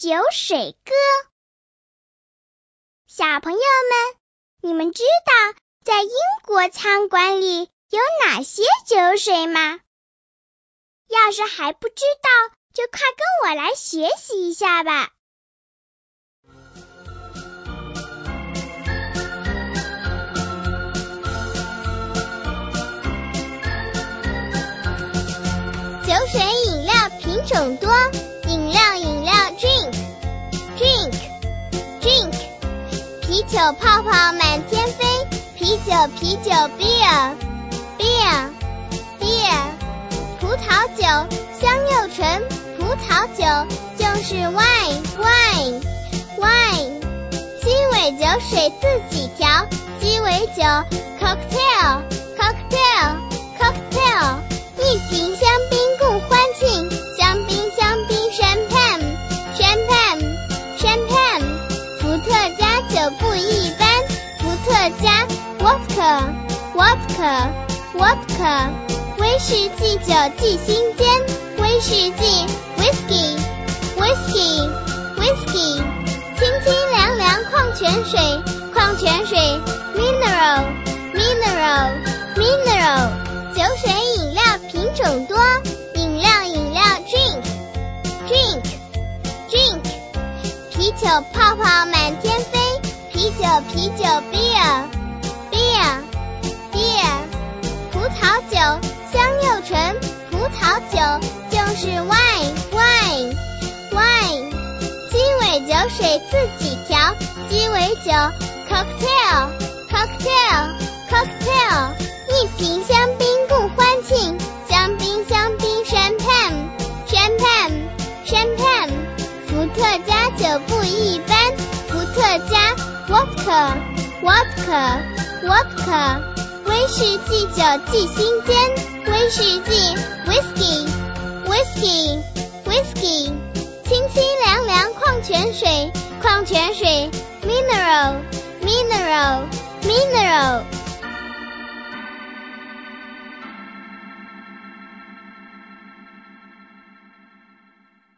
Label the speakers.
Speaker 1: 酒水歌。小朋友们，你们知道在英国餐馆里有哪些酒水吗？要是还不知道，就快跟我来学习一下吧。酒水饮料品种多，饮料 drink， 啤酒泡泡满天飞，啤酒 beer， 葡萄酒香又醇，葡萄酒就是 wine， 鸡尾酒水自己调，鸡尾酒 cocktail， 一瓶香槟共欢庆，香槟 champagne， 伏特加酒不一般，伏特加 vodka， 威士忌酒既新鲜，威士忌 whisky， 清清凉凉矿泉水 mineral， 酒水饮料品种多，饮料 drink， 啤酒泡泡满天飞，啤酒 beer， 葡萄酒香又醇，葡萄酒就是 wine， 鸡尾酒水自己调，鸡尾酒 cocktail， 一瓶香槟共欢庆，香槟 champagne， 伏特加酒不一般，伏特加 vodka， 威士忌酒既新鲜，威士忌 whisky， 清清凉凉矿泉水 mineral。